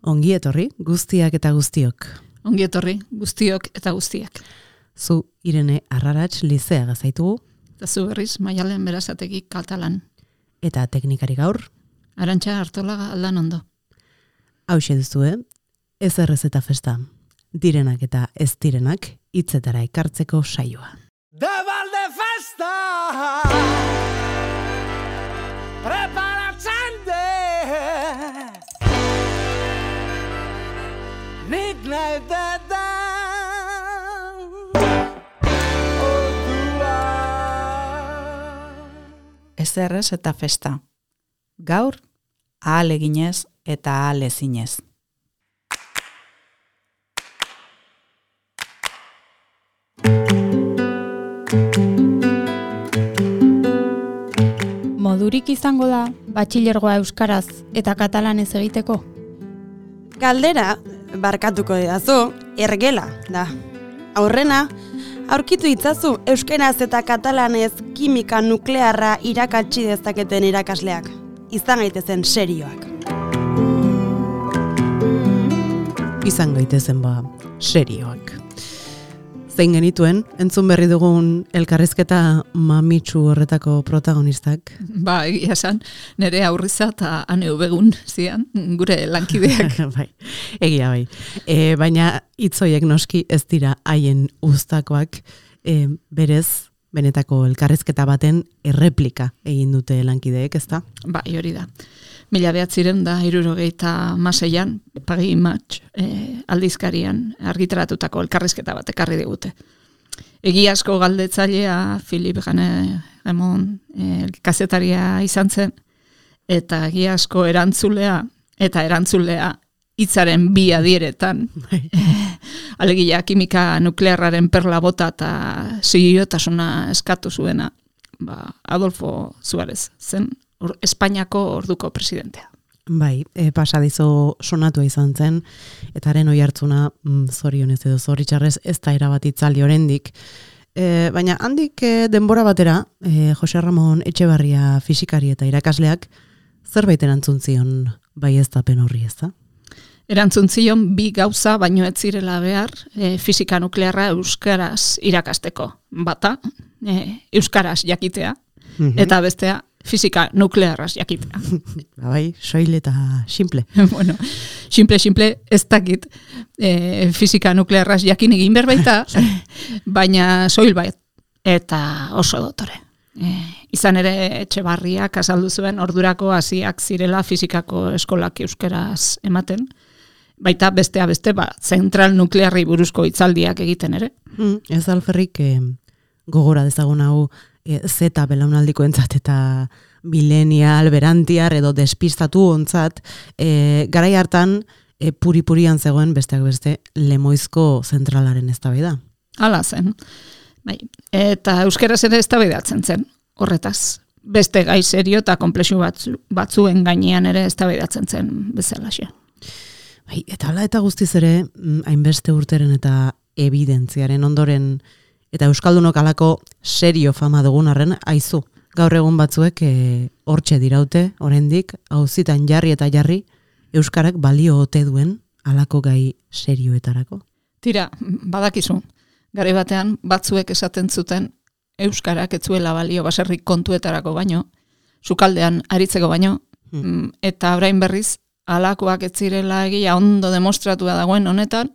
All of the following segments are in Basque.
Ongi etorri, guztiak eta guztiok. Ongi etorri, guztiok eta guztiak. Zu Irene Arrarats lizeaga zaitugu. Eta zu berriz, Maialen Berazategi Katalan. Eta teknikari gaur. Arantxa Artolaga Aldan Ondo. Hauxe duzue, ez errez eta festa. Direnak eta ez direnak hitzetara ekartzeko saioa. De balde festa preparatzen dez nik nahi dedan ordua. Ez errez eta festa. Gaur, ahal eginez eta ahal ezinez. Modurik izango da batxilergoa euskaraz eta katalanez egiteko? Galdera, barkatuko didazu, ergela da. Aurrena, aurkitu itzazu euskaraz eta katalanez kimika nuklearra irakatsi dezaketen irakasleak. Izan gaitezen serioak. Izan gaitezen serioak. Zein genituen, entzun berri dugun elkarrizketa mamitsu horretako protagonistak. Ba, egia esan, nire aurriza eta aneu begun zian, gure lankideak. Bai, egia bai. Baina hitzoiek noski ez dira haien uztakoak, berez, benetako elkarrizketa baten erreplika egin dute lankideek, ezta? Bai, hori da. 1976an, Pagi Match aldizkarian argitaratutako elkarrizketa bat ekarri digute. Egiazko galdetzailea Philip Ganemon kazetaria izan zen, eta egiazko erantzulea hitzaren bi adieretan. Alegia kimika nuklearraren perla bota eta zigiotasuna eskatu zuena, Adolfo Suárez zen Espainiako orduko presidentea. Bai, pasadizo sonatua izan zen, eta haren oihartzuna zorionez edo zoritxarrez ez da erabat itzali oraindik. Baina handik denbora batera, Jose Ramon Etxebarria fisikari eta irakasleak zerbait erantzun zion baieztapen horri, ez da? Erantzun zion bi gauza baino ez zirela behar fisika nuklearra euskaraz irakasteko. Bata, euskaraz jakitea, eta bestea, fisika nuklearraz jakitea. Bai, soil eta simple. Bueno, simple ez dakit fisika nuklearraz jakin egin berbaita, baina soil bait eta oso dotore. Izan ere Etxebarriak azaldu zuen ordurako hasiak zirela fisikako eskolak euskaraz ematen, baita beste zentral nuklearri buruzko hitzaldiak egiten ere. Ez alferrik gogora dezagun hau zeta belaunaldiko entzat eta milenial, berantiar edo despistatu ontzat, garai hartan puri-purian zegoen besteak beste Lemoizko zentralaren eztabaida. Hala zen. Bai. Eta euskaraz ere eztabaidatzen zen horretaz. Beste gai serio eta komplexu batzuen gainean ere eztabaidatzen zen bezalaxe. Bai, eta hala eta guztiz ere, hainbeste urteren eta evidentziaren ondoren eta euskaldunok alako serio fama dugun arren, aizu, gaur egun batzuek hortxe diraute, oraindik auzitan jarri eta jarri, euskarak balio ote duen alako gai serioetarako. Tira, badakizu, gare batean batzuek esaten zuten euskarak ez zuela balio baserrik kontuetarako baino, sukaldean aritzeko baino, eta orain berriz, alakoak ez zirela egia ondo demostratua dagoen honetan,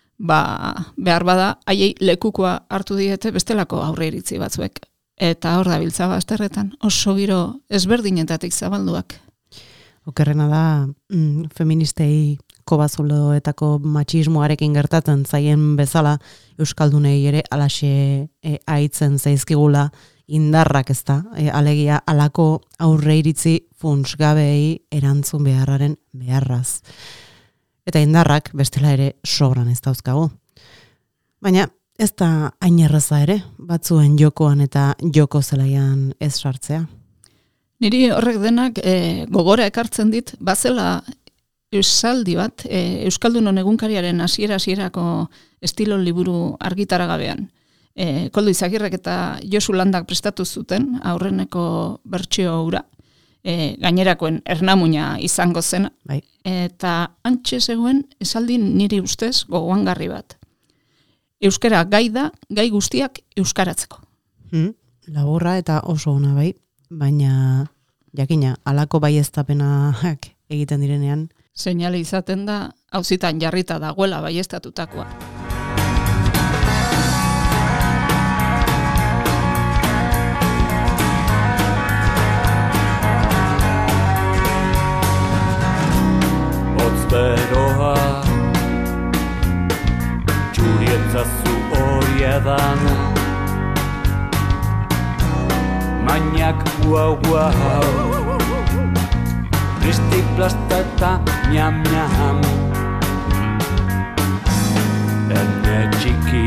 behar bada, haiei lekukoa hartu diete bestelako aurre iritzi batzuek. Eta hor da biltza bazterretan, oso giro ezberdinetatik zabalduak. Okerrena da, feministei kobazuloetako matxismoarekin gertatzen zaien bezala, euskaldunei ere alaxe aitzen zaizkigula indarrak ez da, alegia alako aurre iritzi funtsgabei erantzun beharraren beharraz. Eta indarrak bestela ere sobran ez dauzkagu. Baina ez da hain erraza ere, batzuen jokoan eta joko zelaian ez sartzea. Niri horrek denak gogora ekartzen dit, bazela esaldi bat, Euskaldunon egunkariaren hasierako estilo liburu argitaragabean. Koldo Izagirrek eta Josu Landak prestatu zuten aurreneko bertsio hura. gainerakoen ernamuina izango zen, Bai. eta antxe zegoen esaldi niri ustez gogoangarri bat. Euskara gai da, gai guztiak euskaratzeko. Laburra eta oso ona bai, baina jakina, halako baieztapenak egiten direnean, Seinale izaten da, auzitan jarrita dagoela baieztatutakoa. Beroa txurietzazu hori edan Mainak guau Kristi plasta eta miam Erne txiki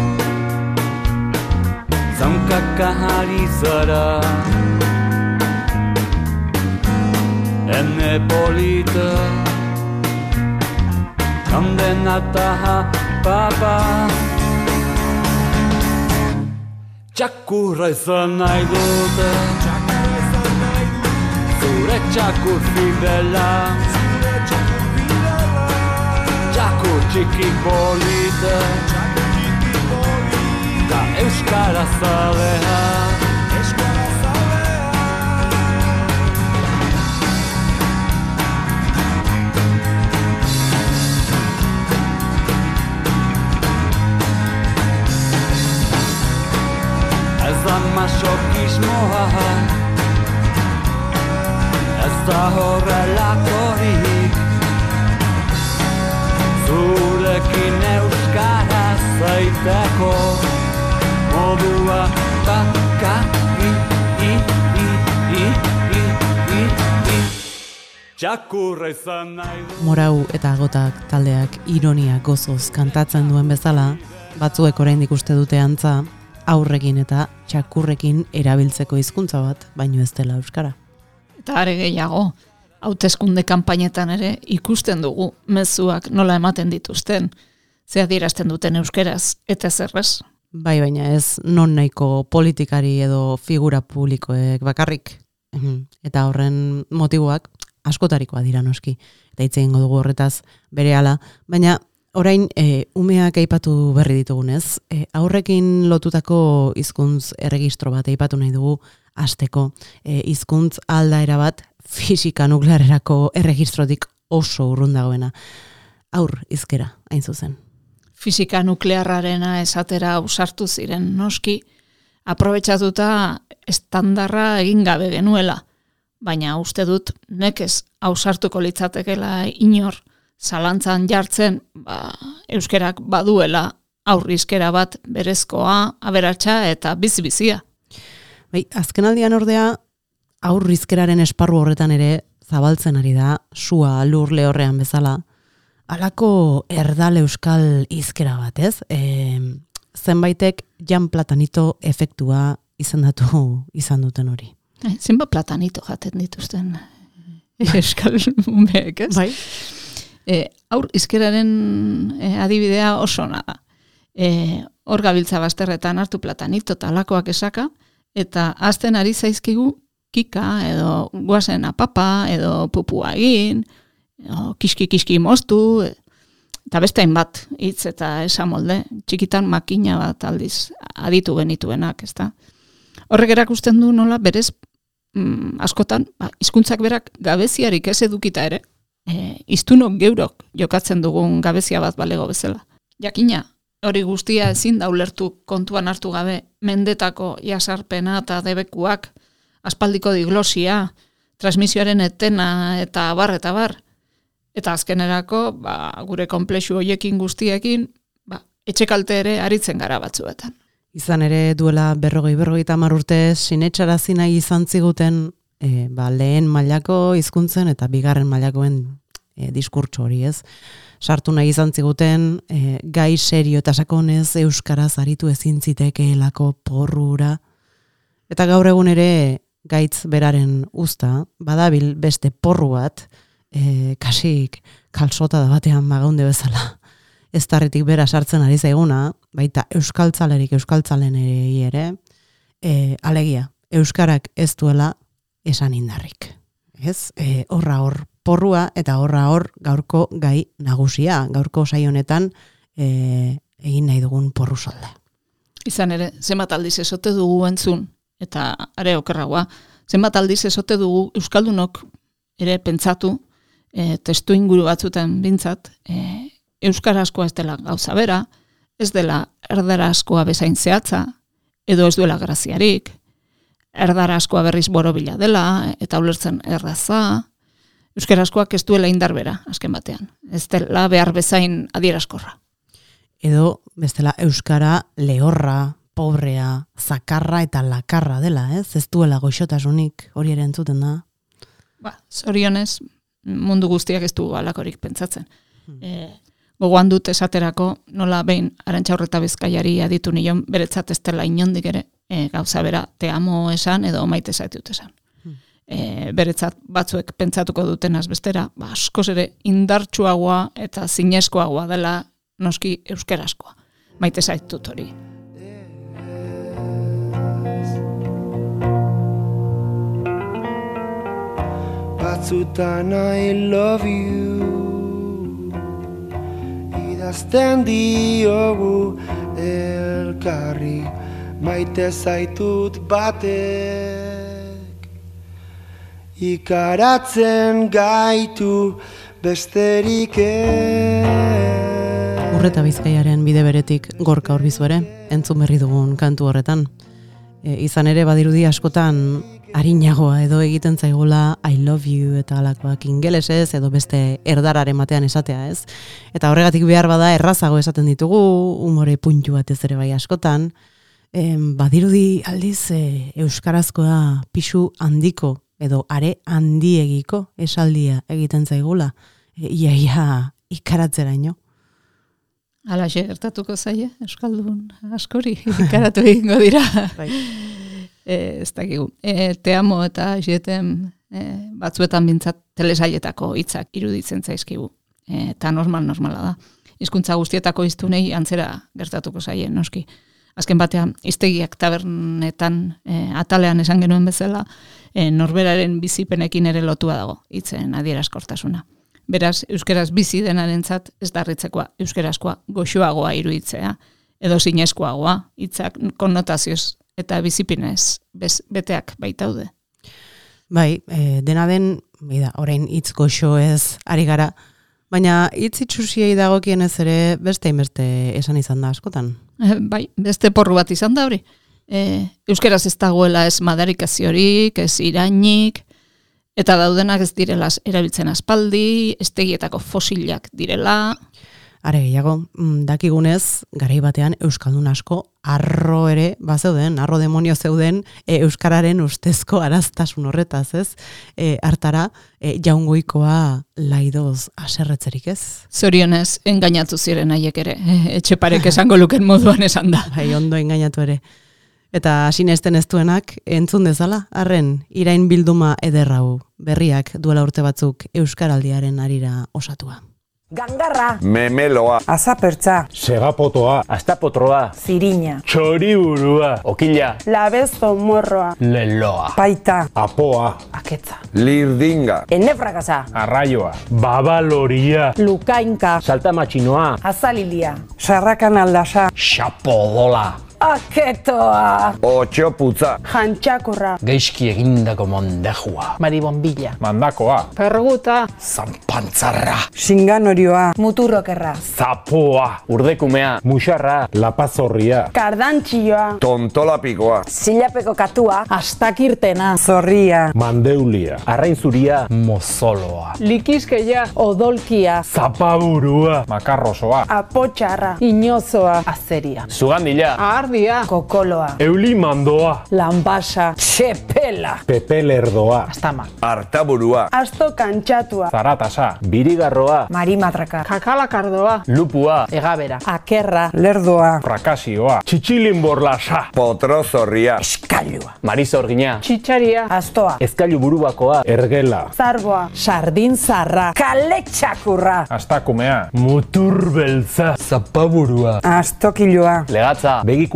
Zaunkaka ari zara Erne polita Kondenata papa Txakurra izan nahi dute Zure txakur fidela Txakur txiki polita Da euskara zalea Masokismoa Ez da horrelakorik Zurekin euskara zaiteko Modua bakari Txakurra izan nahi du Morau eta Agotak taldeak ironia gozoz kantatzen duen bezala, batzuek oraindik uste dute antza, aurrekin eta txakurrekin erabiltzeko hizkuntza bat, baino ez dela euskara. Eta are gehiago, hauteskunde kanpainetan ere ikusten dugu mezuak nola ematen dituzten, ze adierazten duten euskeraz, eta zerrez. Bai, baina ez non nahiko politikari edo figura publikoek bakarrik. Eta horren motiboak askotarikoa dira noski. Eta hitz egingo dugu horretaz berehala, baina orain umeak aipatu berri ditugunez, aurrekin lotutako hizkuntz erregistro bat aipatu nahi dugu hasteko. Hizkuntz aldaera bat fisika nuklearerako erregistrotik oso urrun dagoena. Aur hizkera, hain zuzen. Fisika nuklearrarena esatera ausartu ziren noski, aprobetxatuta estandarra egin gabe genuela, baina uste dut nekez ausartuko litzatekela inor, zalantzan jartzen euskerak baduela aurrizkera bat berezkoa, aberatsa eta bizibizia. Bai, azkenaldian ordea aurrizkeraren esparru horretan ere zabaltzen ari da sua lur lehorrean bezala. Halako erdal euskal hizkera bat, ez? Zenbaitek Jan Platanito efektua izendatu izan duten hori. Zenbat platanito jaten dituzten euskal umeek, ez? Bai. Aur hizkeraren adibidea oso ona da. Hor gabiltza bazterretan hartu platanito eta alakoak esaka, eta azten ari zaizkigu kika edo guazen apapa edo pupua egin, kiski moztu, eta beste hainbat hitz eta esamolde, txikitan makina bat aldiz aditu genituenak, ezta? Horrek erakusten du nola berez askotan, hizkuntzak berak gabeziarik ez edukita ere, iztunok geurok jokatzen dugun gabezia bat balego bezala. Jakina, hori guztia ezin da ulertu kontuan hartu gabe mendetako jasarpena eta debekuak, aspaldiko diglosia, transmisioaren etena eta abar. Eta azkenerako, gure konplexu hoiekin guztiekin, etxekalte ere aritzen gara batzuetan. Izan ere duela 50 urte sinetxarazi nahi izan ziguten lehen mailako hizkuntzen eta bigarren mailakoen diskurtso hori, ez? Sartu nahi izan ziguten gai serio eta sakonez euskaraz aritu ezin zitekeelako porrura. Eta gaur egun ere gaitz beraren uzta, badabil beste porru bat, kasik kalsota da batean magaunde bezala. Ez tarritik bera sartzen ari zaiguna, baita euskaltzalen ere, alegia, euskarak ez duela esan indarrik. ez? Horra hor porrua eta horra hor gaurko gai nagusia, gaurko saio honetan egin nahi dugun porru solda. Izan ere, zenbat aldiz esote dugu entzun, eta are okerragoa, zenbat aldiz esote dugu Euskaldunok ere pentsatu, testu inguru batzutan bintzat, euskarazkoa ez dela gauza bera, ez dela erdarazkoa bezain zehatza, edo ez duela graziarik, erdarazkoa berriz borobila dela, eta ulertzen erraza, euskarazkoak ez duela indar bera, azken batean. Ez dela behar bezain adierazkorra. Edo, bestela, euskara lehorra, pobrea, zakarra eta lakarra dela, ez? Ez duela goxotasunik hori ere entzuten da. Zorionez, mundu guztiak ez du alakorik pentsatzen. Gogoan dut esaterako, nola behin Arantxaurreta Bizkaiari aditu nion, beretzat ez dela inondik ere, gauza bera, te amo esan edo maite zaitut esan. Beretzat batzuek pentsatuko dutenaz bestera, askoz ere indartsuagoa eta zinezkoagoa dela noski euskarazkoa. Maite zaitut hori. Batzutan I love you idazten diogu elkarri maite zaitut batek ikaratzen gaitu besterik Urreta Bizkaiaren bide beretik Gorka Urbizu ere, entzun berri dugun kantu horretan. Izan ere badirudi askotan arinagoa edo egiten zaigula I love you eta alakoak ingelesez edo beste erdararen batean esatea, ez? Eta horregatik behar bada errazago esaten ditugu, umore puntu batez ere bai askotan. Badirudi aldiz euskarazkoa pisu handiko edo are handiegiko esaldia egiten zaigula. Ia ikaratzeraino. Halaxe gertatuko zaie, euskaldun askori ikaratu egingo dira. Ez dakigu. Te amo eta jetem batzuetan bintzat telesailetako hitzak iruditzen zaizkigu. Eta normala da. Hizkuntza guztietako hiztunei antzera gertatuko zaie, noski. Azken batean, hiztegiak tabernetan atalean esan genuen bezala, norberaren bizipenekin ere lotua dago, hitzen adierazkortasuna. Beraz, euskaraz bizi denarentzat ez darritzekoa, euskarazkoa goxoagoa iruditzea, edo zinezkoagoa, hitzak konnotazioz eta bizipinez beteak baitaude. Bai, dena den, orain hitz goxo ez ari gara, baina hitz itxusiei dagokienez ere beste esan izan da askotan. Bai, beste porru bat izan da hori. Euskaraz ez dagoela ez madarikaziorik, ez irainik, eta daudenak ez direla erabiltzen aspaldi, estegietako fosilak direla. Are gehiago, dakigunez, garai batean euskaldun asko arro ere bazeuden, arro demonio zeuden euskararen ustezko araztasun horretaz, ez? Hartara, jaungoikoa laidoz aserretzerik, ez? Zorionez, engainatu ziren haiek ere, etxeparek esango luken moduan esan da. Bai, ondo engainatu ere. Eta sinesten ez duenak, entzun dezala, arren, irain bilduma ederrau, berriak duela urte batzuk euskaraldiaren arira osatua. Gangarra, memeloa, azapertza, segapotoa, astapotroa, zirina, txoriburua, okila, labezo morroa, leloa, paita, apoa, aketza, lirdinga, enefrakasa, arraioa, babaloria, lukainka, saltamatxinoa, azalilia, sarrakan aldasa, xapodola, aketoa, otxoputza, jantxakurra, geizki egindako mondejua, maribombilla, mandakoa, Perguta, zanpantzarra, singanorioa, muturrokerra, zapoa, urdekumea, musarra, lapazorria, kardantxioa, tontolapikoa, silapeko katua, astakirtena, zorria, mandeulia, arrainzuria, mozoloa, likizkeia, odolkia, zapaburua, makarrosoa, apotxarra, inozoa, azeria, zugandila, kokoloa, eulimandoa, lambasa, txepela, pepelerdoa, astama, artaburua, asto kantxatua, zaratasa, birigarroa, marimatraka, kakalakardoa, lupua, egabera, akerra, lerdoa, frakasioa, txitxilinborlasa, potrozorria, eskailua, marizorgina, txitsaria, astoa, ezkailu burubakoa, ergela, zarboa, sardin zarra, kaletxakurra, astakumea, muturbeltza, zapaburua, astokiloa, legatza, begikune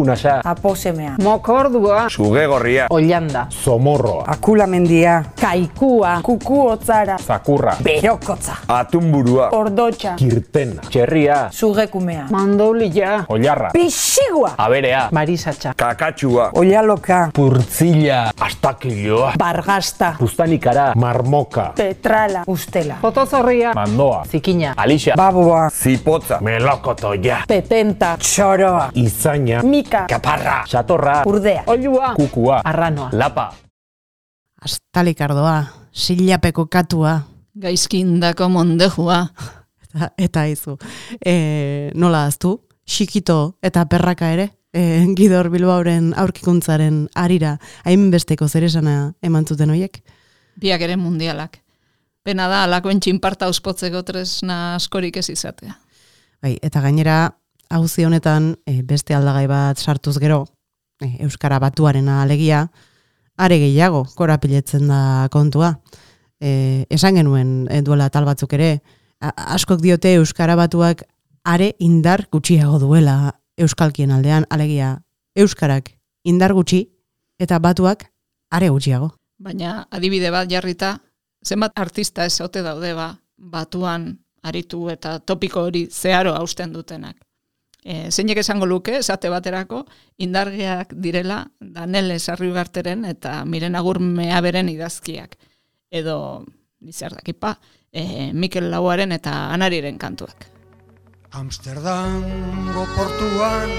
Eguna sa. Aposemea. Mokordua. Suge gorria. Ollanda. Zomorroa. Akulamendia. Kaikua. Kuku otzara. Zakurra. Berokotza. Atunburua. Ordotxa. Kirtena. Txerria. Sugekumea. Mandoulia. Ollarra. Pixigua. Aberea. Marisatxa. Kakatxua. Ollaloka. Purtzila. Astakiloa. Bargasta. Bustanikara. Marmoka. Petrala. Ustela. Fotozorria. Mandoa. Zikina. Alixa. Baboa. Zipotza. Melokotoia. Petenta. Txoroa. Izaina. Mika. Kaparra. Satorra. Urdea. Ollua. Kukua. Arranoa. Lapa. Astalikardoa, silapeko katua, Gaizkindako mondejua. eta izu. Nola aztu, xikito eta perraka ere, Gidor Bilbaoren aurkikuntzaren arira, hainbesteko zeresana eman zuten hoiek? Biak ere mundialak. Pena da, alakoen txinparta auspotzeko tresna askorik ez izatea. Bai, eta gainera, auzi honetan, beste aldagai bat sartuz gero, Euskara Batuarena alegia, are gehiago korapiletzen da kontua. Esan genuen duela tal batzuk ere, askok diote Euskara Batuak are indar gutxiago duela euskalkien aldean, alegia Euskarak indar gutxi eta Batuak are gutxiago. Baina adibide bat jarrita, zenbat artista ez ote daude Batuan aritu eta topiko hori zeharo hausten dutenak. Zeinek esango luke, esate baterako, indargeak direla Danele Sarriugarteren eta Miren Agurmea beren idazkiak. Edo, nizar dakipa, Mikel Lauaren eta Anariren kantuak. Amsterdamgo portuan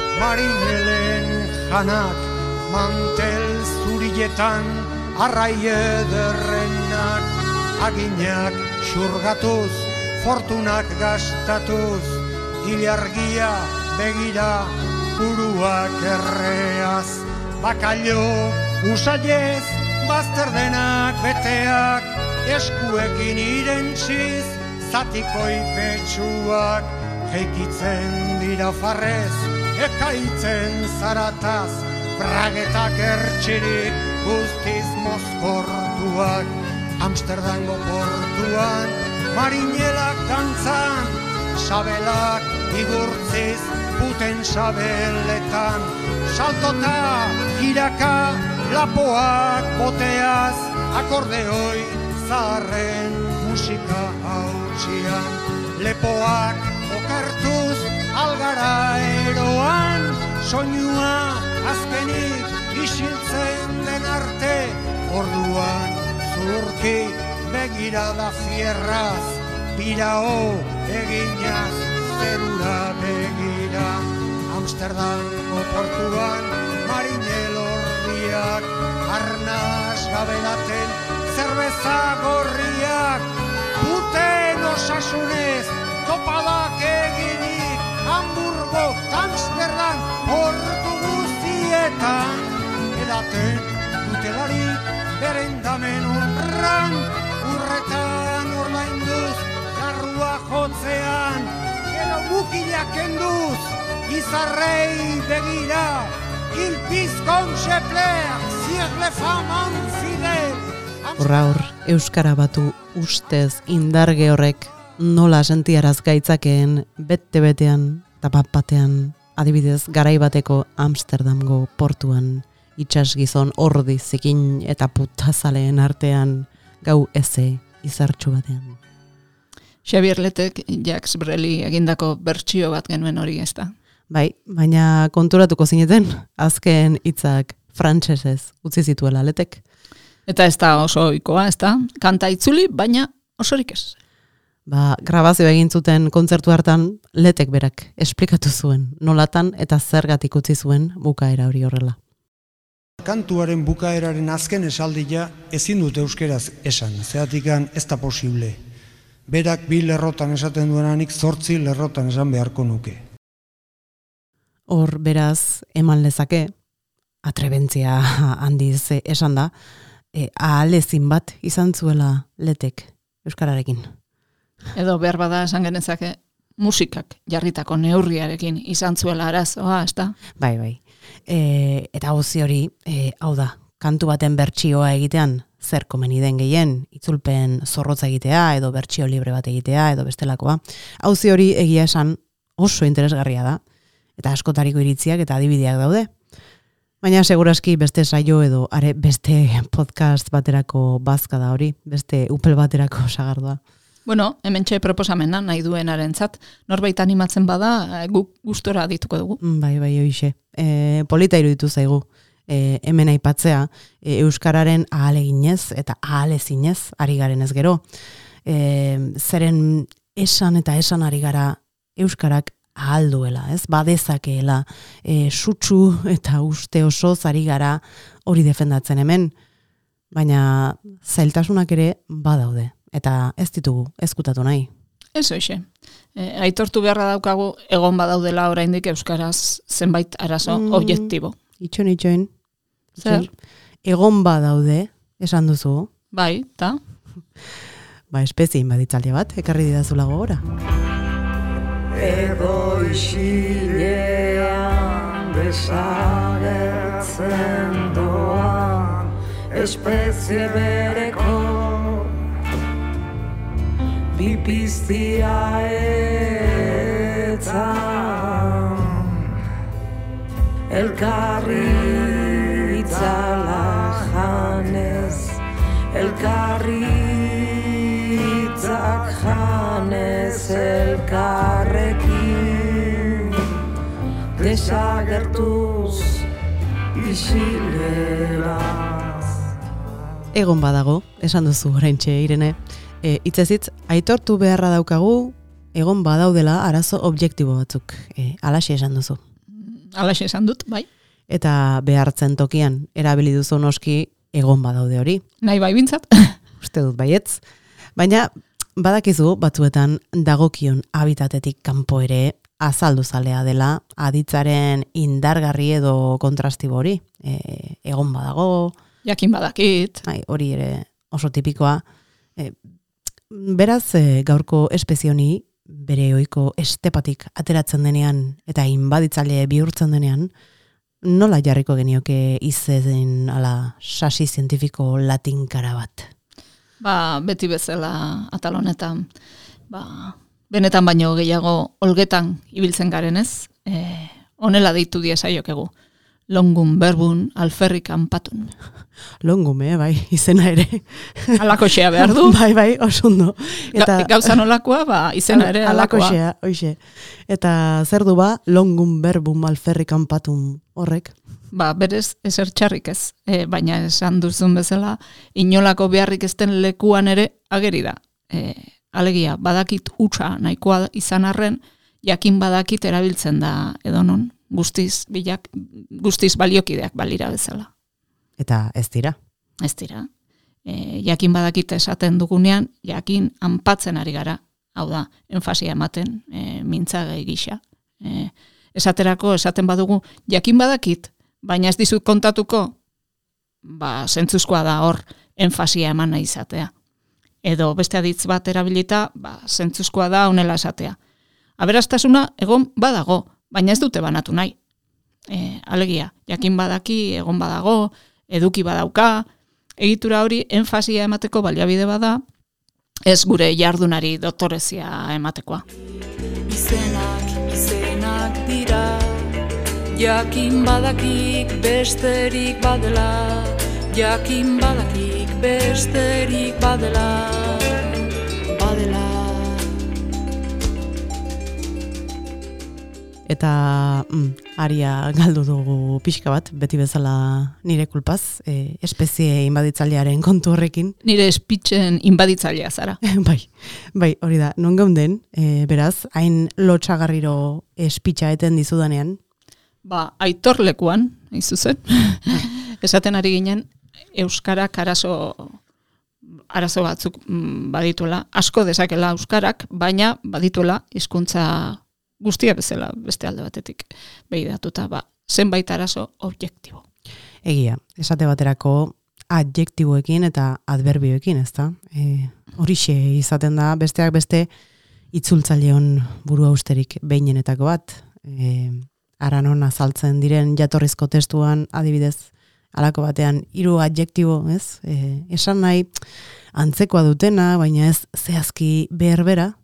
marinelen janak, mantel zurietan arrai ederrenak, aginak xurgatuz, fortunak gastatuz, ilargia begira buruak erreaz, bakailo usaiez, bazterdenak beteak, eskuekin irentsiz, zatikoi petsuak, jeikitzen dira farrez, ekaitzen zarataz, bragetak ertxirik, guztiz mozkortuak, Amsterdamgo portuan, marinelak dantzan, sabelak igurtziz, puten sabeletan, saltota, giraka, lapoak boteaz, akordeoi zaharren musika hautsian, lepoak okartuz, algara eroan, soinua azkenik isiltzen den arte, orduan zurki begirada fierraz, birao eginaz zerura begira. Amsterdamgo portuan marinel ordiak, arnaz gabelaten zerbeza gorriak, puten osasunez topadak eginik, Hamburgo, Amsterdam, portu guztietan, edaten dutelarik berendamen honran, urretan ordainduz, garrua jotzean, gero bukilak kenduz, izarrei begira, il pizkon xepler, zirle faman fidel. Horra Euskara Batu ustez indarge horrek nola sentiaraz gaitzakeen bete-betean eta bat-batean, adibidez garaibateko Amsterdamgo portuan, itsasgizon ordi zikin eta putazaleen artean gau eze izartxu batean. Xabier Letek, Jacques Brel egindako bertsio bat genuen hori, ez da? Bai, baina konturatuko zineten, azken hitzak frantsesez utzi zituela Letek. Eta ez da oso ohikoa, ez da? Kanta itzuli, baina osorik ez. Grabazio egin zuten kontzertu hartan Letek berak esplikatu zuen, nolatan eta zergatik utzi zuen bukaera hori horrela. Kantuaren bukaeraren azken esaldia ezin dut euskeraz esan, zehatikan ez da posible. Berak 2 lerrotan esaten duenanik 8 lerrotan esan beharko nuke. Hor beraz eman lezake, atrebentzia handiz esan da, ahalezin bat izan zuela Letek euskararekin. Edo behar bada esan genezake musikak jarritako neurriarekin izan zuela arazoa, ez da? Bai. Eta guzti hori, hau da, kantu baten bertsioa egitean, zer komeni den gehien, itzulpen zorrotza egitea, edo bertsio libre bat egitea, edo bestelakoa. Guzti hori egia esan oso interesgarria da, eta askotariko iritziak eta adibideak daude. Baina seguraski beste saio edo beste podcast baterako bazka da hori, beste upel baterako sagardoa. Bueno, hementxe proposamena nahi duenarentzat, norbait animatzen bada, guk gustora dituko dugu. Bai, hoixe. Polita iruditu zaigu. Hemen aipatzea, euskararen ahaleginez eta ahalezinez ari garen ez gero. Zeren esan eta esan ari gara euskarak ahalduela, ez? Badezakeela, sutsu eta uste osoz ari gara hori defendatzen hemen, baina zailtasunak ere badaude. Eta ez ditugu, ezkutatu nahi. Ez hoxe. Aitortu beharra daukagu egon badaudela oraindik euskaraz zenbait arazo objektibo. Itxoin. Zer? Egon badaude, esan duzu. Bai, ta? Espezien baditzaldia bat, ekarri didazula gogora. Edo isilean desagertzen doan espezie bereko bipiztia etzan elkarri itzala janez elkarri itzak janez elkarrekin desagertuz isileraz. Egon badago, esan duzu oraintxe Irene. Hitzezitz, aitortu beharra daukagu, egon badaudela arazo objektibo batzuk. Alaxe esan duzu. Alaxe esan dut, bai. Eta behartzen tokian, erabili duzu noski, egon badaude hori. Nahi bai bintzat. Uste dut baietz. Baina, badakizu batzuetan dagokion habitatetik kanpo ere azalduzalea dela aditzaren indargarri edo kontrastibo hori. Egon badago. Jakin badakit. Hori ere oso tipikoa. Beraz, gaurko espezioni bere ohiko estepatik ateratzen denean eta inbaditzaile bihurtzen denean, nola jarriko genioke izen ala sasi zientifiko latinkara bat? Beti bezala atal honetan, benetan baino gehiago olgetan ibiltzen garenez, honela deitu diesaiokegu. Longum verbum alferrikan patun. Longum, bai, izena ere. Alakoxea behar du. Bai, oso ondo. Gauza nolakoa, izena ere alakoa. Alakoxea, oixe. Eta zer du longum verbum alferrikan patun horrek? Berez ezer txarrik ez, baina esan duzun bezala, inolako beharrik ezten lekuan ere ageri da. Alegia, badakit utza nahikoa izan arren, jakin badakit erabiltzen da edonon. Guztiz baliokideak balira bezala. Eta ez dira? Ez dira. Jakin badakit esaten dugunean, jakin anpatzen ari gara. Hau da, enfasia ematen, mintzagai gisa. Esaterako, esaten badugu, jakin badakit, baina ez dizut kontatuko, zentzuzkoa da hor, enfasia eman nahi izatea. Edo beste aditz bat erabilita, zentzuzkoa da honela esatea. Aberastasuna egon badago, baina ez dute banatu nahi. Alegia, jakin badaki, egon badago, eduki badauka, egitura hori enfasia emateko baliabide bada, ez gure jardunari doktorezia ematekoa. Izenak dira, jakin badakik besterik badela, jakin badakik besterik badela. Eta aria galdu dugu pixka bat, beti bezala nire kulpaz, espezie inbaditzailearen kontu horrekin. Nire espitzen inbaditzailea zara. Bai, hori da, non geunden, beraz, hain lotxagarriro espitza eten dizudanean? Aitorlekuan, izuzen. Esaten ari ginen, euskarak arazo batzuk badituela, asko dezakela euskarak, baina badituela hizkuntza guztia bezala beste alde batetik behiratuta, zenbait arazo objektibo. Egia, esate baterako adjektiboekin eta adverbioekin, ezta? Horixe izaten da, besteak beste itzultzaileon burua usterik behinenetako bat. Aranon azaltzen diren jatorrizko testuan, adibidez, halako batean 3 adjektibo, ez? Esan nahi antzekoa dutena, baina ez zehazki berbera,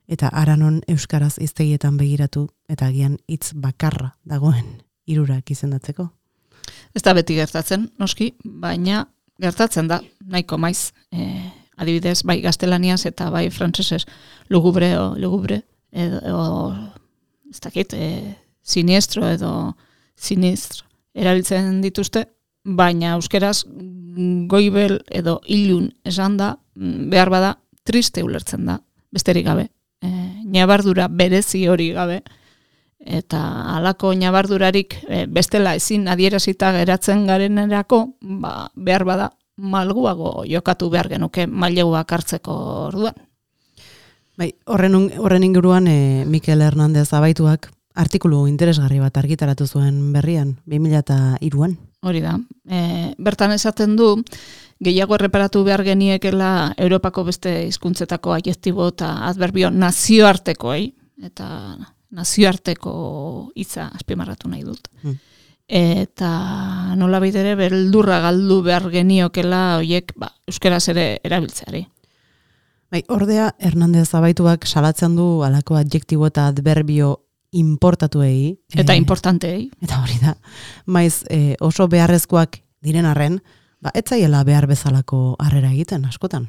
eta aranon euskaraz hiztegietan begiratu, eta agian hitz bakarra dagoen hirurak izendatzeko. Ez da beti gertatzen, noski, baina gertatzen da, nahiko maiz. Adibidez, bai gaztelaniaz eta bai frantsesez lugubre, edo ez dakit, siniestro edo sinistro erabiltzen dituzte, baina euskeraz goibel edo ilun esan da, behar bada triste ulertzen da, besterik gabe. Ñabardura berezi hori gabe, eta halako ñabardurarik bestela ezin adierazita geratzen garenerako, behar bada malguago jokatu behar genuke maileguak hartzeko orduan. Bai, horren inguruan Mikel Hernandez Abaituak artikulu interesgarri bat argitaratu zuen berrian, 2003an. Hori da. Bertan esaten du, gehiago erreparatu behar geniekela Europako beste hizkuntzetako adjektibo eta adverbio nazioartekoei, eta nazioarteko hitza azpimarratu nahi dut. Eta nolabait ere beldurra galdu behar geniokela hoiek euskaraz ere erabiltzeari. Bai, ordea Hernandez Abaituak salatzen du halako adjektibo eta adverbio importatuei. Eta importanteei. Eta hori da. Maiz oso beharrezkoak diren arren, ez zaiela behar bezalako harrera egiten askotan.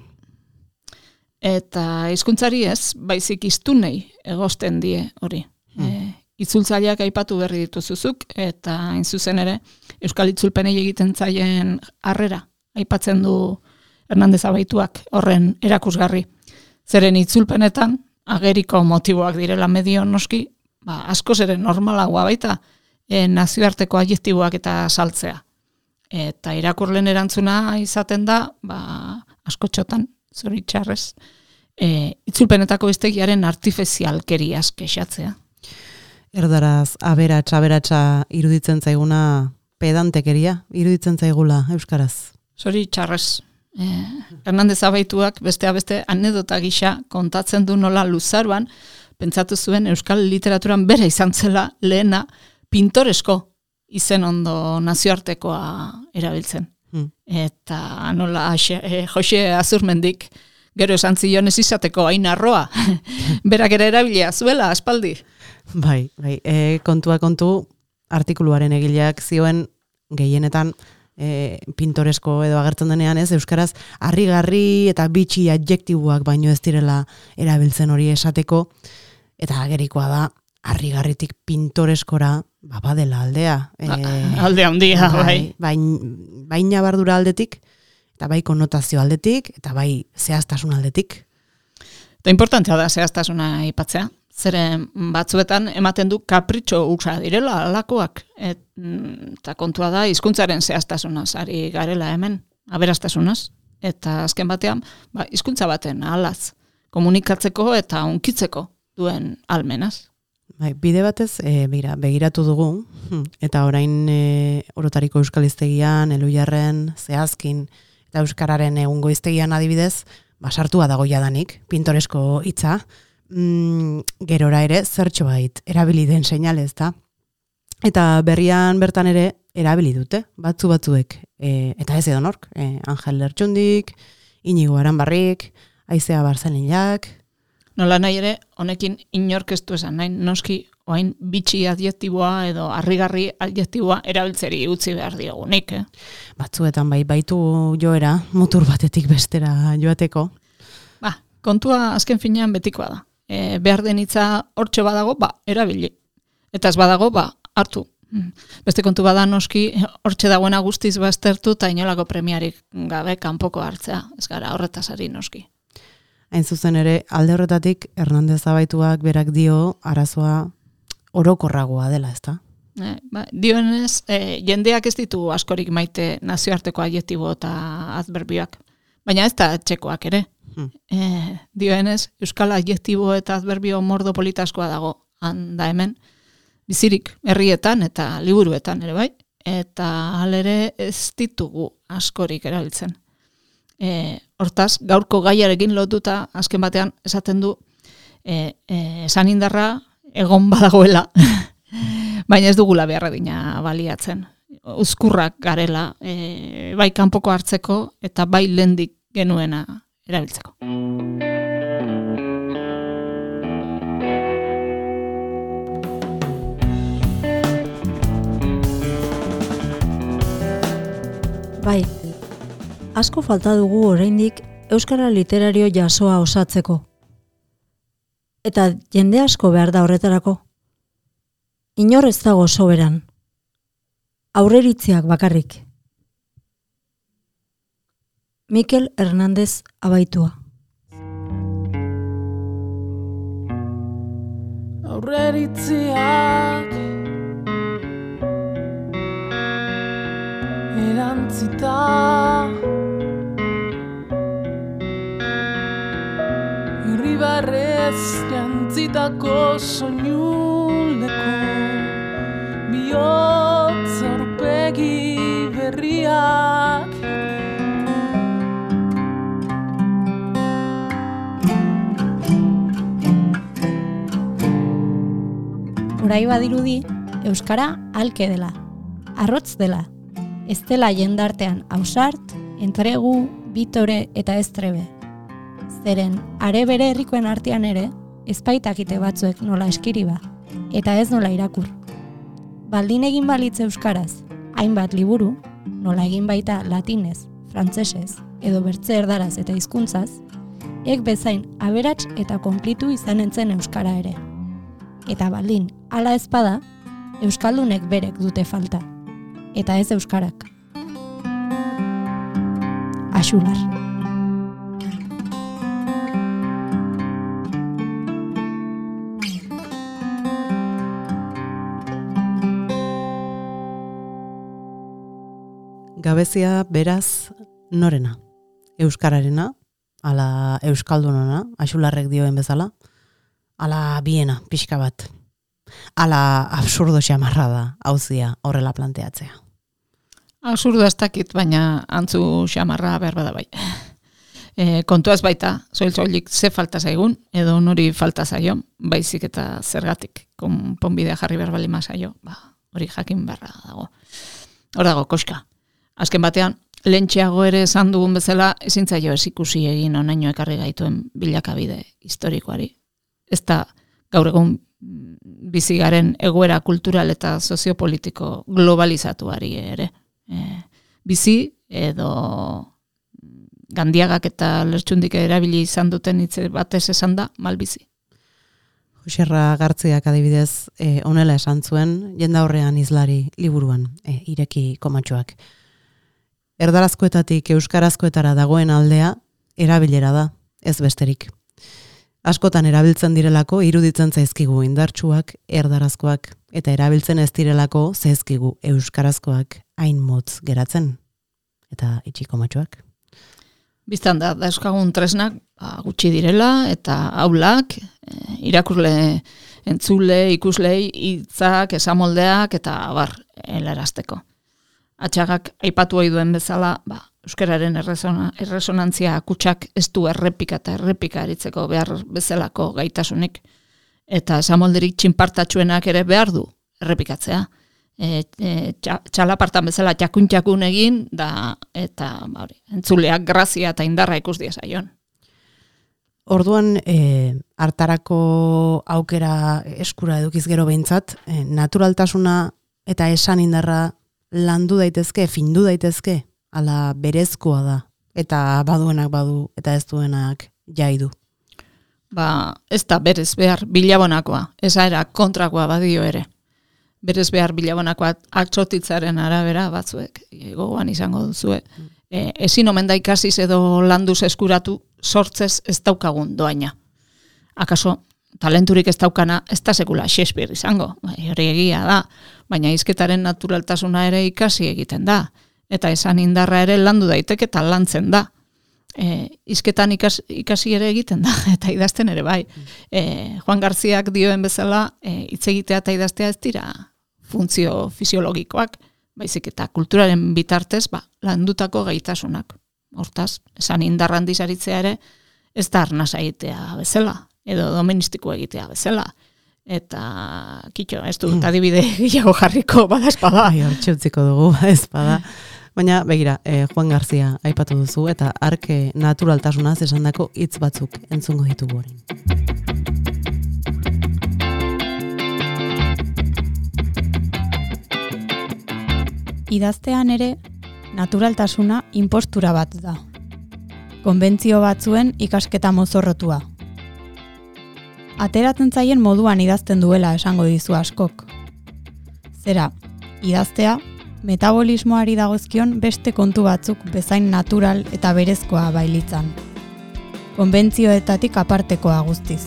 Eta hizkuntzari ez, baizik hiztunei egosten die hori. Itzultzaileak aipatu berri dituzuzuk, eta hain zuzen ere, euskal itzulpenei egiten zaien harrera, aipatzen du Hernandez Abaituak horren erakusgarri. Zeren itzulpenetan, ageriko motiboak direla medio noski, askoz ere normalagoa baita, nazioarteko adjektiboak eta saltzea. Eta irakurleen erantzuna izaten da, askotxotan, zoritxarrez, itzulpenetako hiztegiaren artifizialkeriaz kexatzea. Erdaraz, aberatsa iruditzen zaiguna pedantekeria, iruditzen zaigula euskaraz. Zoritxarrez. Hernandez Abaituak besteak beste anedota gisa kontatzen du nola luzaroan pentsatu zuen euskal literaturan bera izan zela lehena pintoresko izen ondo nazioartekoa erabiltzen. Eta nola Jose Azurmendik gero esan zion ez izateko hain arroa. Berak ere erabilia zuela aspaldi. Bai, kontua kontu artikuluaren egileak zioen gehienetan pintoresko edo agertzen denean ez, euskaraz harrigarri eta bitxi adjektiboak baino ez direla erabiltzen hori esateko, eta agerikoa da harrigarritik pintoreskora badela aldea. Alde handia, bai ñabardura aldetik, eta bai konnotazio aldetik, eta bai zehaztasun aldetik. Eta importantea da zehaztasuna aipatzea. Zeren batzuetan ematen du kapritxo hutsa direla alakoak. Eta kontua da hizkuntzaren zehaztasunaz ari garela hemen, aberastasunaz. Eta azken batean, hizkuntza baten ahalaz, komunikatzeko eta unkitzeko duen almenaz. Bide batez begiratu dugu, eta orain Orotariko Euskal Hiztegian, Elujarren, Zehazkin, eta Euskararen egungo hiztegian adibidez, sartua dago jadanik, pintoresko hitza, gerora ere zertxo bait erabili den seinale ez da. Eta berrian bertan ere erabili dute, batzuek, eta ez edonork, Angel Lertxundik, Inigo Aranbarrik, Aizea Barzalinak. Nola nahi ere, honekin inork ez du esan nahi, noski oain bitxi adjektiboa edo harrigarri adjektiboa erabiltzeri utzi behar diogunik. Batzuetan baitu joera, mutur batetik bestera joateko. Kontua azken finean betikoa da. Behar den hitza hortxe badago, erabili. Eta ez badago, hartu. Beste kontu bada noski, hortxe dagoena guztiz baztertu eta inolako premiarik gabe kanpoko hartzea. Ez gara horretaz ari noski. Hain zuzen ere, alde horretatik, Hernandez Abaituak berak dio arazoa orokorragoa dela, ezta? Dioenez, jendeak ez ditu askorik maite nazioarteko adjektibo eta adverbioak. Baina ez da txekoak ere. Dioenez, euskal adjektibo eta adverbio mordo politaskoa dago handa hemen, bizirik herrietan eta liburuetan ere bai, eta halere ez ditugu askorik erabiltzen. Hortaz, gaurko gaiarekin lotuta azken batean esaten du esan indarra egon badagoela, baina ez dugula beharredina baliatzen. Uzkurrak garela, bai kanpoko hartzeko eta bai lehendik genuena erabiltzeko. Bai, asko falta dugu oraindik euskara literario jasoa osatzeko. Eta jende asko behar da horretarako. Inor ez dago soberan. Aurreritziak bakarrik. Mikel Hernández Abaitua. Aurreritziak erantzita irribarrez jantzitako soinuleko bihotz aurpegi berriak Orai badirudi, euskara alke dela, arrotz dela, ez dela jendartean ausart, entregu, bitore eta estrebe. Zeren, are bere herrikoen artean ere, ezpaitakite batzuek nola eskiriba, eta ez nola irakur. Baldin egin balitz euskaraz, hainbat liburu, nola egin baita latinez, frantsesez, edo bertze erdaraz eta hizkuntzaz, ek bezain aberats eta konplitu izan entzen euskara ere. Eta baldin, hala ezpada, euskaldunek berek dute falta, eta ez euskarak. Axular. Gabezia beraz norena? Euskararena, ala euskaldunona, Axularrek dioen bezala, ala biena, pixka bat. Ala absurdo xamarra da, hauzia horrela planteatzea. Absurdo ez dakit, baina antzu xamarra behar bada bai. Kontuaz baita, soilik ze falta zaigun, edo nori falta zaio, baizik eta zergatik, konponbidea jarri behar balima zaio, hori jakin beharra dago. Hor dago, koska. Azken batean, lehentxeago ere esan dugun bezala, ezin zaio ez ikusi egin onaino ekarri gaituen bilakabide historikoari. Ez da gaur egun bizigaren egoera kultural eta soziopolitiko globalizatuari ere. Bizi edo Gandiagak eta Lertxundik erabili izan duten hitz batez esan da malbizi. Joserra Gartziak adibidez honela esan zuen jendaurrean izlari liburuan ireki komatxoak. Erdarazkoetatik euskarazkoetara dagoen aldea erabilera da, ez besterik. Askotan erabiltzen direlako iruditzen zaizkigu indartsuak, erdarazkoak, eta erabiltzen ez direlako zaizkigu euskarazkoak hain motz geratzen. Eta itxiko matxoak. Biztan da euskagun tresnak gutxi direla, eta aulak, irakurle entzule, ikuslei, hitzak, esamoldeak, eta abar, helarazteko. Atxagak aipatu ohi duen bezala, euskararen erresonantzia kutsak ez du errepika eta errepika aritzeko behar bezalako gaitasunik. Eta esamolderik txinpartatxuenak ere behar du errepikatzea. Txalapartan bezala txakun egin, eta entzuleak grazia eta indarra ikus diezaion. Orduan, hartarako aukera eskura edukiz gero behintzat, naturaltasuna eta esan indarra landu daitezke, findu daitezke, ala berezkoa da, eta baduenak badu, eta ez duenak jaidu. Ez da berez behar bilabonakoa, esaera kontrakoa badio ere. Berez behar bilabonakoa atxotitzaren arabera batzuek, gogoan izango duzue. Ezin omen da ikasiz edo landuz eskuratu, sortzez ez daukagun doaina. Akaso, talenturik ez daukana, ez da sekula Shakespeare izango, hori egia da, baina hizketaren naturaltasuna ere ikasi egiten da, eta esan indarra ere landu daiteke eta lantzen da. Hizketan ikasi ere egiten da, eta idazten ere bai. Juan Garziak dioen bezala, hitz egitea eta idaztea ez dira funtzio fisiologikoak, baizik eta kulturaren bitartez landutako gaitasunak. Hortaz, esan indar handiz aritzea ere, ez da arnasa egitea bezala, edo doministiko egitea bezala. Eta, kitxo, ez dut adibide gehiago jarriko badazpada. Hortxe utziko dugu badazpada. Baina, begira, Juan Garzia aipatu duzu, eta arke naturaltasunaz esandako hitz batzuk entzungo ditugu orain. Idaztean ere, naturaltasuna inpostura bat da. Konbentzio batzuen ikasketa mozorrotua. Ateratzen zaien moduan idazten duela esango dizu askok. Zera, idaztea, metabolismoari dagozkion beste kontu batzuk bezain natural eta berezkoa bailitzan. Konbentzioetatik apartekoa guztiz.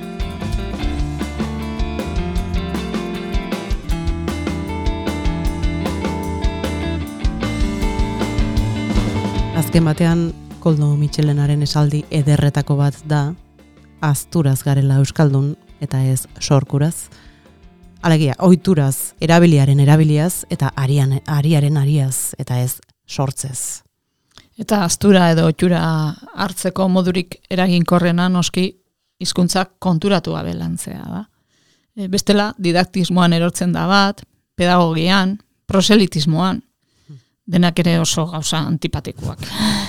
Azken batean, Koldo Mitxelenaren esaldi ederretako bat da, azturaz garela euskaldun eta ez sorkuraz. Alegia, ohituraz erabiliaz eta ariaren ariaz eta ez sortzez. Eta aztura edo ohitura hartzeko modurik eraginkorrena noski hizkuntza konturatu gabe lantzea da. Bestela didaktismoan erortzen da bat, pedagogian, proselitismoan, denak ere oso gauza antipatikoak.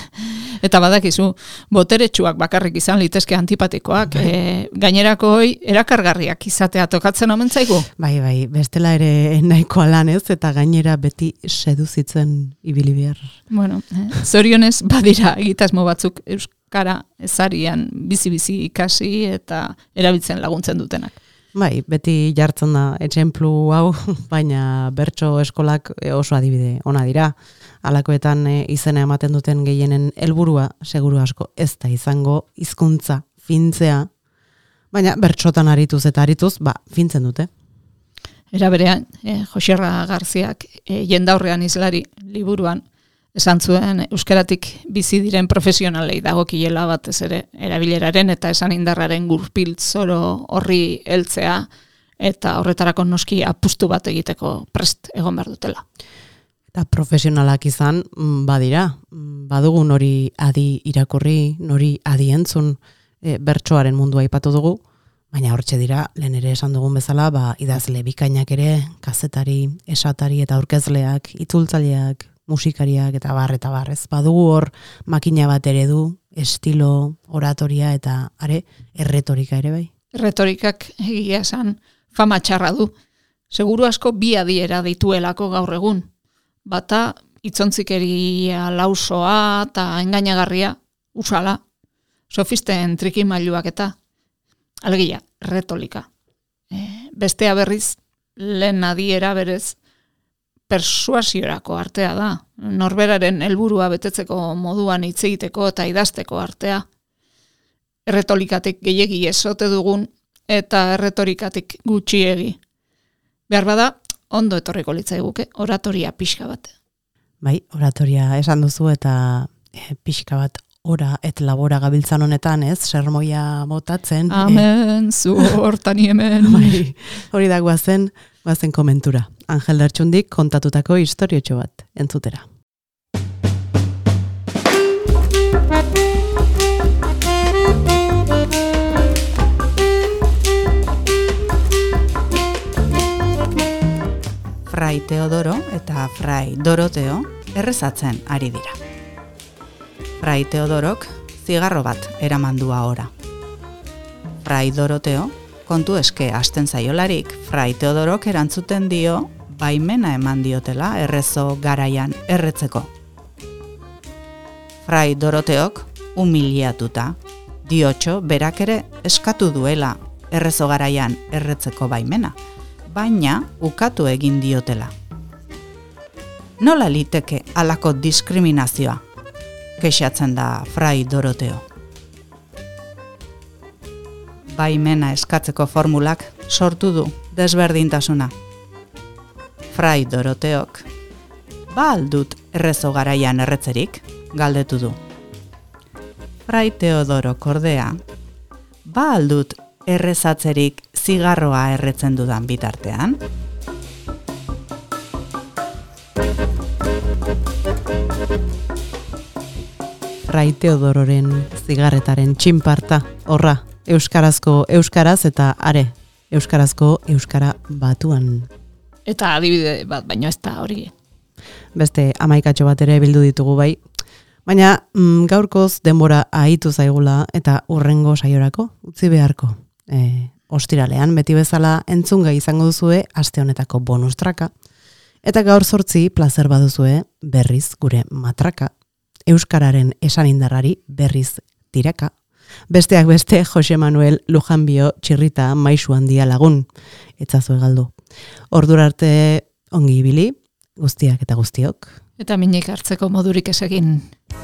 Eta badakizu, boteretsuak bakarrik izan litezke antipatikoak, gainerako hoi erakargarriak izatea tokatzen omen zaigu. Bai, bestela ere nahikoa lan ez, eta gainera beti seduzitzen ibili behar. Bueno, zorionez badira egitasmo batzuk euskara ezarian bizi-bizi ikasi eta erabiltzen laguntzen dutenak. Bai, beti jartzen da etxemplu hau, baina bertso eskolak oso adibide ona dira. Halakoetan izena ematen duten gehienen helburua seguru asko ez da izango hizkuntza fintzea, baina bertsotan arituz, fintzen dute. Era berean, Joserra Garziak jendaurrean izlari liburuan esan zuen euskaratik bizi diren profesionalei dagokiela batez ere erabileraren eta esan indarraren gurpil zoro horri heltzea eta horretarako noski apustu bat egiteko prest egon behar dutela. Eta profesionalak izan badira, badugu nori adi irakurri, nori adi entzun, bertsoaren mundua aipatu dugu, baina hortxe dira, lehen ere esan dugun bezala, idazle bikainak ere, kazetari, esatari eta aurkezleak, itzultzaileak, musikariak eta barrez. Badugu hor makina bat ere du, estilo, oratoria eta erretorika ere bai. Erretorikak egia esan fama txarra du. Seguru asko bi adiera dituelako gaur egun. Bata hitzontzikeria lausoa eta engainagarria usala, sofisten trikimailuak eta alegia, retorika. Bestea berriz, lehen adiera berez, persuasiorako artea da. Norberaren helburua betetzeko moduan hitz egiteko eta idazteko artea. Erretorikatik gehiegi ezote dugun eta erretorikatik gutxiegi. Behar bada, ondo etorriko litzaiguke oratoria pixka bat. Bai, oratoria esan duzu eta pixka bat ora et labora gabiltzan honetan, ez? Sermoia botatzen. Amen, zu hortani hemen. Bai, hori da guazen komentura. Angel Lertxundik kontatutako historiotxo bat entzutera. Fray Teodoro eta Fray Doroteo errezatzen ari dira. Fray Teodorok zigarro bat eramandua ora. Fray Doroteo kontu eske hasten zaiolarik, Fray Teodorok erantzuten dio baimena eman diotela errezo garaian erretzeko. Fray Doroteok humiliatuta, diotxo berak ere eskatu duela errezo garaian erretzeko baimena, baina ukatu egin diotela. Nola liteke halako diskriminazioa? Kexatzen da Fray Doroteo. Baimena eskatzeko formulak sortu du desberdintasuna. Fray Doroteok, aldut errezo garaian erretzerik, galdetu du. Fray Teodoro kordea, aldut errezatzerik zigarroa erretzen dudan bitartean? Fray Teodororen zigarretaren txinparta, horra, euskaraz eta euskarazko euskara batuan. Eta adibide bat, baina ez da hori. Beste amaikatxo bat ere bildu ditugu bai. Baina gaurkoz denbora ahitu zaigula eta urrengo saiorako utzi beharko. Ostiralean beti bezala entzungai izango duzue aste honetako bonus traka. Eta gaur 8 plazer baduzue berriz gure matraka, euskararen esanindarrari berriz tiraka. Besteak beste Jose Manuel Lujanbio Txirrita maisu handia lagun, etzazue galdu. Ordura arte ongi ibili, guztiak eta guztiok. Eta minik hartzeko modurik ez egin.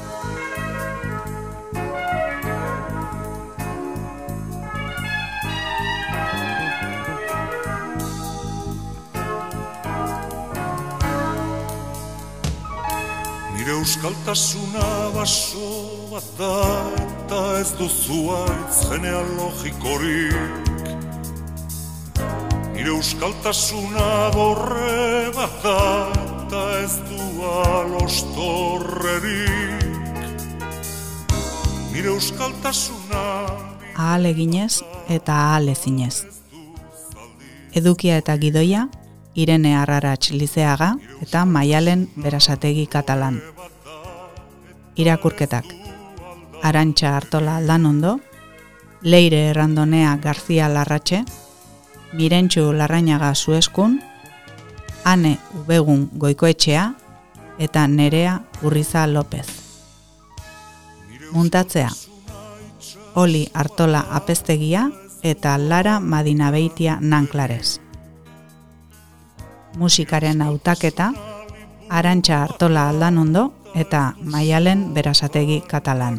Nire euskaltasuna baso bat da, eta ez duzu aitz genealogikorik. Nire euskaltasuna dorre bat da, eta ez du alostorrerik. Nire euskaltasuna ahal eginez eta ahal ezinez. Edukia eta gidoia, Irene Arraratx Lizeaga eta Maialen Berasategi Katalan. Irakurketak: Arantxa Artola Aldanondo, Leire Errandonea Garzia Larratxe, Mirentxu Larrañaga Zueskun, Ane Ubegun Goikoetxea eta Nerea Urriza López. Muntatzea: Oli Artola Apeztegia eta Lara Madinabeitia Nanklares. Musikaren hautaketa: Arantxa Artola Aldanondo eta Maialen Berasategi Katalan.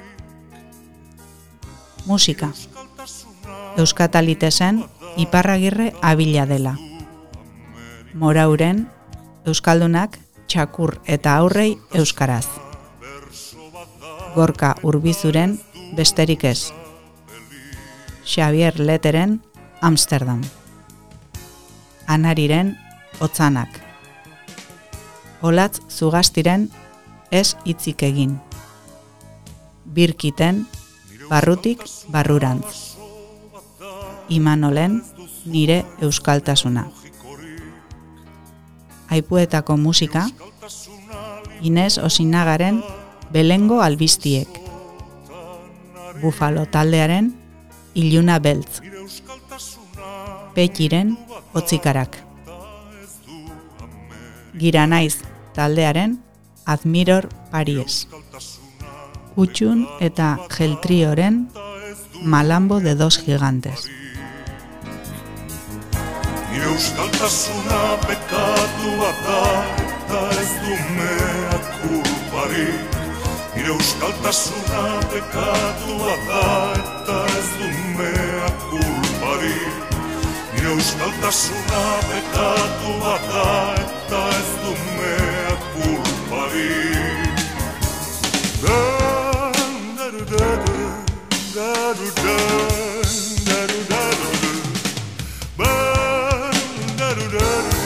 Musika: Euskatalitesen Iparragirre Abila dela. Morauren Euskaldunak txakur eta aurrei euskaraz. Gorka Urbizuren Besterik ez. Xavier Leteren Amsterdam. Anariren Otzanak. Olatz Zugastiren Ez hitzik egin. Birkiten Barrutik barrurantz. Imanolen Nire euskaltasuna. Aipuetako musika: Inez Osinagaren Belengo albiztiek. Bufalo taldearen Iluna beltz. Petiren Otzikarak. Giranaiz taldearen Admiror Paries. Utxun eta Geltrioren Malambo de dos gigantes. Nire euskaltasuna pekatu bat da, eta ez du mea kulparik. Nire euskaltasuna pekatu bat da, eta ez du mea kulparik. Nire euskaltasuna pekatu bat da, eta ez du mea kulparik. Da-da-da-da, da-da-da-da, da-da-da-da.